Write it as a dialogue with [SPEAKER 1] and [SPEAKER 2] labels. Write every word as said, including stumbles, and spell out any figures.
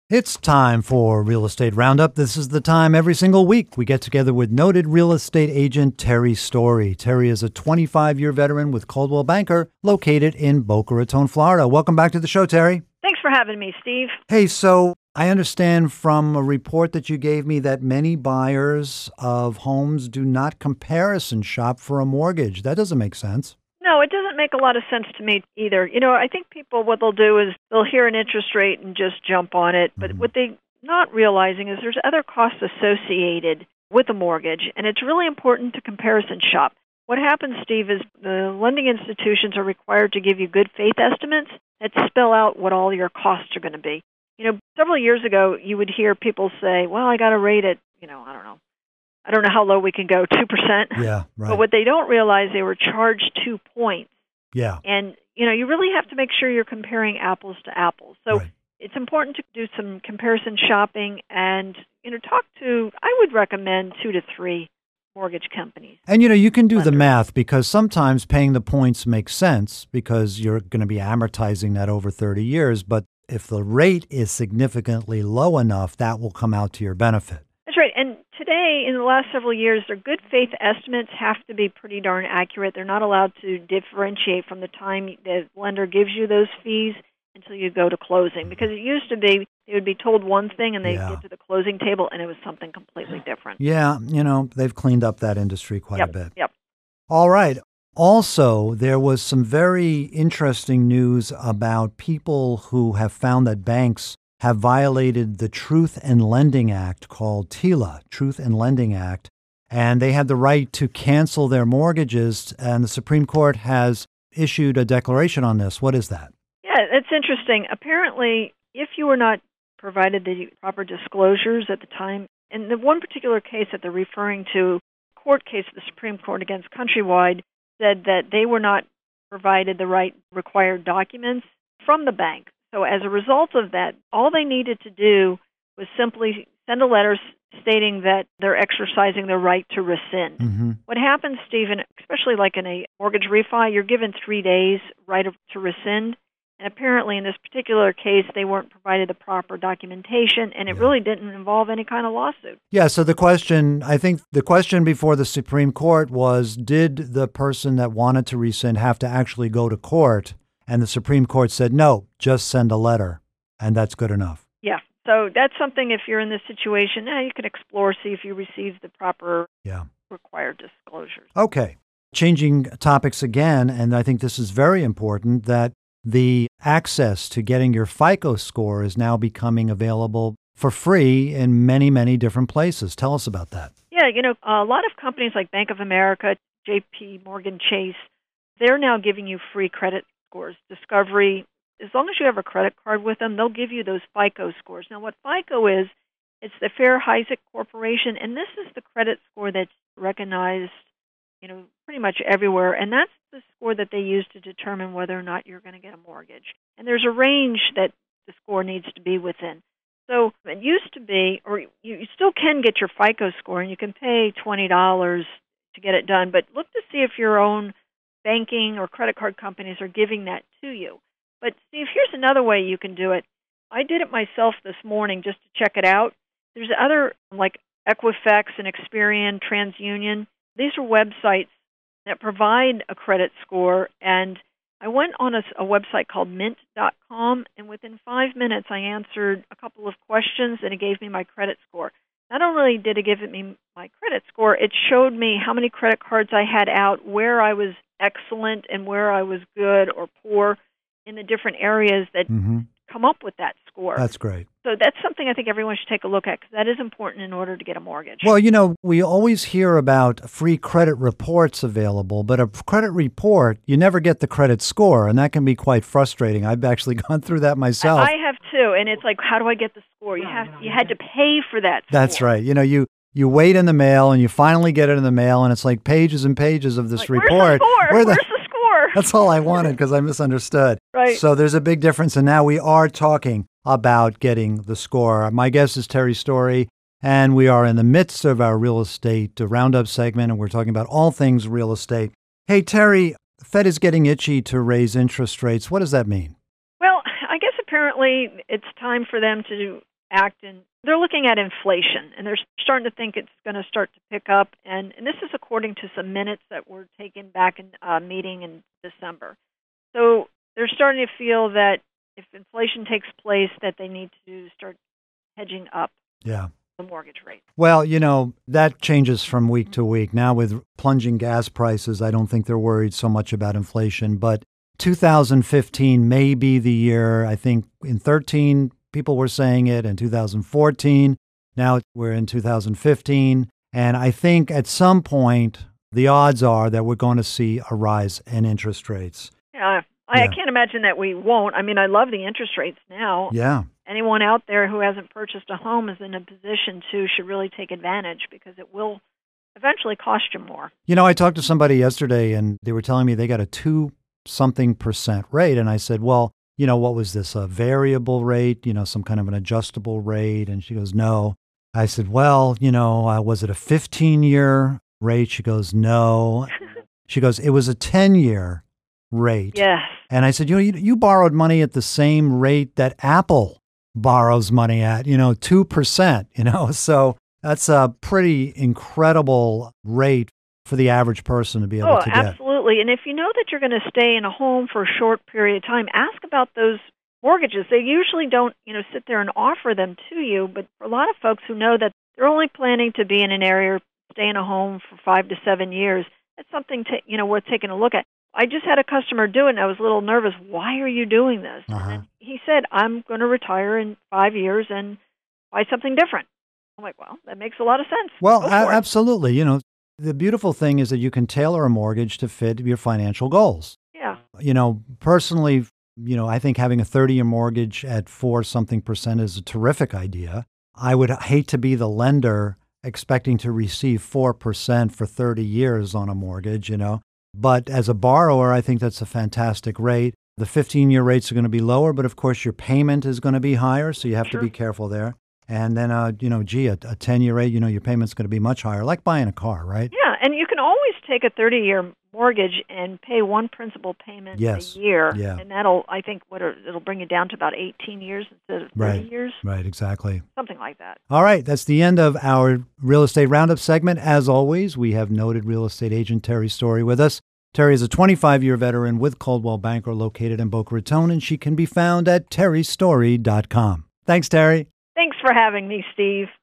[SPEAKER 1] It's time for Real Estate Roundup. This is the time every single week we get together with noted real estate agent Terry Story. Terry is a twenty-five-year veteran with Coldwell Banker located in Boca Raton, Florida. Welcome back to the show, Terry.
[SPEAKER 2] Thanks for having me, Steve.
[SPEAKER 1] Hey, so I understand from a report that you gave me that many buyers of homes do not comparison shop for a mortgage. That doesn't make sense.
[SPEAKER 2] No, it doesn't make a lot of sense to me either. You know, I think people, what they'll do is they'll hear an interest rate and just jump on it. But
[SPEAKER 1] Mm-hmm.
[SPEAKER 2] what they're not realizing is there's other costs associated with a mortgage, and it's really important to comparison shop. What happens, Steve, is the lending institutions are required to give you good faith estimates that spell out what all your costs are going to be. You know, several years ago, you would hear people say, well, I got a rate at, you know, I don't know. I don't know how low we can go, two percent.
[SPEAKER 1] Yeah, right.
[SPEAKER 2] But what they don't realize, they were charged two points.
[SPEAKER 1] Yeah.
[SPEAKER 2] And, you know, you really have to make sure you're comparing apples to apples. So
[SPEAKER 1] Right.
[SPEAKER 2] it's important to do some comparison shopping and, you know, talk to, I would recommend two to three mortgage companies.
[SPEAKER 1] And, you know, you can do the
[SPEAKER 2] Lenders.
[SPEAKER 1] math because sometimes paying the points makes sense because you're going to be amortizing that over thirty years. But if the rate is significantly low enough, that will come out to your benefit.
[SPEAKER 2] That's right. And today, in the last several years, their good faith estimates have to be pretty darn accurate. They're not allowed to differentiate from the time the lender gives you those fees until you go to closing. Because it used to be they would be told one thing and they'd
[SPEAKER 1] Yeah.
[SPEAKER 2] get to the closing table and it was something completely different.
[SPEAKER 1] Yeah, you know, they've cleaned up that industry quite
[SPEAKER 2] yep,
[SPEAKER 1] a bit.
[SPEAKER 2] Yep.
[SPEAKER 1] All right. Also, there was some very interesting news about people who have found that banks have violated the Truth in Lending Act called TILA, Truth in Lending Act, and they had the right to cancel their mortgages, and the Supreme Court has issued a declaration on this. What is that?
[SPEAKER 2] Yeah, it's interesting. Apparently, if you were not provided the proper disclosures at the time, in the one particular case that they're referring to, court case of the Supreme Court against Countrywide, said that they were not provided the right required documents from the bank. So as a result of that, all they needed to do was simply send a letter stating that they're exercising their right to rescind.
[SPEAKER 1] Mm-hmm.
[SPEAKER 2] What happens, Stephen, especially like in a mortgage refi, you're given three days right of, to rescind. And apparently in this particular case, they weren't provided the proper documentation, and it
[SPEAKER 1] Yeah.
[SPEAKER 2] really didn't involve any kind of lawsuit.
[SPEAKER 1] Yeah, so the question, I think the question before the Supreme Court was, did the person that wanted to rescind have to actually go to court? And the Supreme Court said, no, just send a letter, and that's good enough.
[SPEAKER 2] Yeah. So that's something, if you're in this situation, eh, you can explore, see if you receive the proper
[SPEAKER 1] Yeah.
[SPEAKER 2] required disclosures.
[SPEAKER 1] Okay. Changing topics again, and I think this is very important, that the access to getting your FICO score is now becoming available for free in many, many different places. Tell us about that.
[SPEAKER 2] Yeah, you know, a lot of companies like Bank of America, J P Morgan Chase, they're now giving you free credit scores. Discovery, as long as you have a credit card with them, they'll give you those FICO scores. Now, what FICO is, it's the Fair Isaac Corporation, and this is the credit score that's recognized, you know, pretty much everywhere, and that's the score that they use to determine whether or not you're going to get a mortgage. And there's a range that the score needs to be within. So it used to be, or you, you still can get your FICO score, and you can pay twenty dollars to get it done, but look to see if your own banking or credit card companies are giving that to you. But Steve, here's another way you can do it. I did it myself this morning just to check it out. There's other, like Equifax and Experian, TransUnion. These are websites that provide a credit score, and I went on a, a website called mint dot com, and within five minutes I answered a couple of questions, and it gave me my credit score. Not only did it give me my credit score, it showed me how many credit cards I had out, where I was excellent and where I was good or poor in the different areas that
[SPEAKER 1] Mm-hmm.
[SPEAKER 2] come up with that score.
[SPEAKER 1] That's great.
[SPEAKER 2] So that's something I think everyone should take a look at, because that is important in order to get a mortgage.
[SPEAKER 1] Well, you know, we always hear about free credit reports available, but a credit report, you never get the credit score, and that can be quite frustrating. I've actually gone through that myself.
[SPEAKER 2] I have too, and it's like, how do I get the score? You have you had to pay for that score.
[SPEAKER 1] That's right. You know, you you wait in the mail, and you finally get it in the mail, and it's like pages and pages of this
[SPEAKER 2] Like,
[SPEAKER 1] report.
[SPEAKER 2] Where's the score?
[SPEAKER 1] Where the-
[SPEAKER 2] Where's the score?
[SPEAKER 1] That's all I wanted because I misunderstood.
[SPEAKER 2] Right.
[SPEAKER 1] So there's a big difference, and now we are talking about getting the score. My guest is Terry Story, and we are in the midst of our real estate roundup segment, and we're talking about all things real estate. Hey, Terry, the Fed is getting itchy to raise interest rates. What does that mean?
[SPEAKER 2] Well, I guess apparently it's time for them to act, and they're looking at inflation, and they're starting to think it's going to start to pick up. And, and this is according to some minutes that were taken back in a meeting in December. So they're starting to feel that if inflation takes place, that they need to start hedging up
[SPEAKER 1] Yeah.
[SPEAKER 2] the mortgage rate.
[SPEAKER 1] Well, you know, that changes from week to week. Now with plunging gas prices, I don't think they're worried so much about inflation. But two thousand fifteen may be the year. I think in thirteen, people were saying it. In two thousand fourteen, now we're in two thousand fifteen. And I think at some point, the odds are that we're going to see a rise in interest rates.
[SPEAKER 2] Yeah, I,
[SPEAKER 1] Yeah.
[SPEAKER 2] I can't imagine that we won't. I mean, I love the interest rates now.
[SPEAKER 1] Yeah.
[SPEAKER 2] Anyone out there who hasn't purchased a home is in a position to should really take advantage, because it will eventually cost you more.
[SPEAKER 1] You know, I talked to somebody yesterday and they were telling me they got a two something percent rate. And I said, well, you know, what was this, a variable rate, you know, some kind of an adjustable rate? And she goes, no. I said, well, you know, uh, was it a fifteen year rate? She goes, no. She goes, it was a ten year rate.
[SPEAKER 2] Yes.
[SPEAKER 1] And I said, you know, you, you borrowed money at the same rate that Apple borrows money at, you know, two percent, you know, so that's a pretty incredible rate for the average person to be able
[SPEAKER 2] Oh,
[SPEAKER 1] to get.
[SPEAKER 2] absolutely. And if you know that you're going to stay in a home for a short period of time, ask about those mortgages. They usually don't, you know, sit there and offer them to you, but for a lot of folks who know that they're only planning to be in an area or stay in a home for five to seven years, that's something to, you know, worth taking a look at. I just had a customer do it, and I was a little nervous. Why are you doing this?
[SPEAKER 1] Uh-huh.
[SPEAKER 2] And he said, I'm going to retire in five years and buy something different. I'm like, well, that makes a lot of sense.
[SPEAKER 1] Well,
[SPEAKER 2] Go
[SPEAKER 1] a-
[SPEAKER 2] for it.
[SPEAKER 1] absolutely. You know, the beautiful thing is that you can tailor a mortgage to fit your financial goals.
[SPEAKER 2] Yeah.
[SPEAKER 1] You know, personally, you know, I think having a thirty year mortgage at four something percent is a terrific idea. I would hate to be the lender expecting to receive four percent for thirty years on a mortgage, you know. But as a borrower, I think that's a fantastic rate. The fifteen year rates are going to be lower, but of course your payment is going to be higher, so you have
[SPEAKER 2] Sure.
[SPEAKER 1] to be careful there. And then, uh, you know, gee, a, a ten year rate, you know, your payment's going to be much higher, like buying a car, right?
[SPEAKER 2] Yeah, and you can always take a thirty year mortgage and pay one principal payment
[SPEAKER 1] Yes.
[SPEAKER 2] a year.
[SPEAKER 1] Yeah.
[SPEAKER 2] And that'll, I think, what are, it'll bring you down to about eighteen years instead of thirty
[SPEAKER 1] Right.
[SPEAKER 2] years,
[SPEAKER 1] Right, exactly.
[SPEAKER 2] something like that.
[SPEAKER 1] All right, that's the end of our real estate roundup segment. As always, we have noted real estate agent Terry Story with us. Terry is a twenty-five year veteran with Coldwell Banker located in Boca Raton, and she can be found at terry story dot com. Thanks, Terry.
[SPEAKER 2] Thanks for having me, Steve.